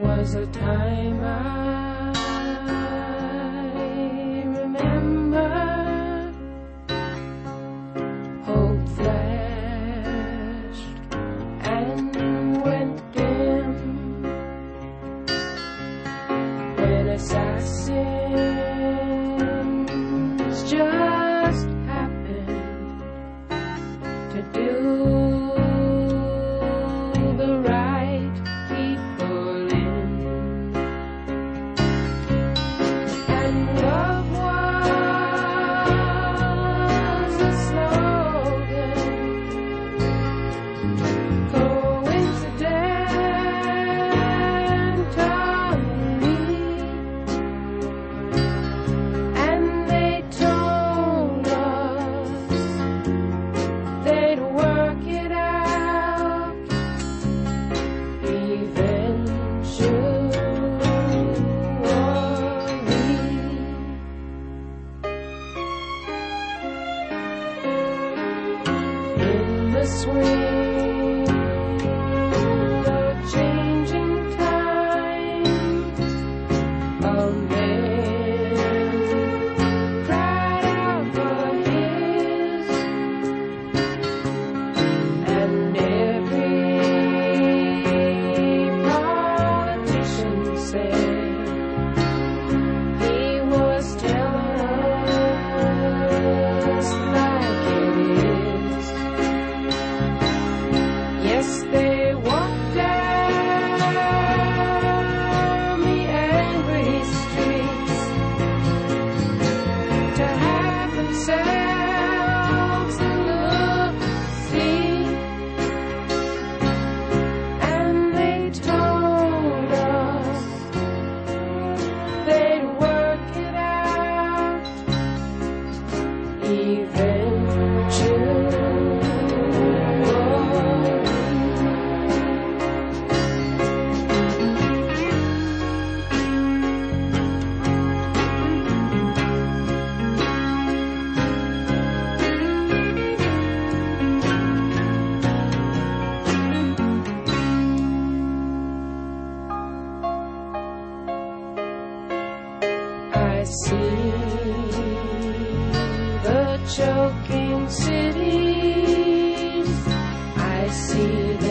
was a time I remember. Hope flashed and went dim when assassins just happened to do the right people in. And love was a slogan, coincidentally, and they told us they'd work it out in the swing of changing times. A man cried out for his, and every politician said he was telling us like it is. Yes, they walked down the angry streets to have themselves a look-see, and they told us they'd work it out eventually. I see the choking cities, I see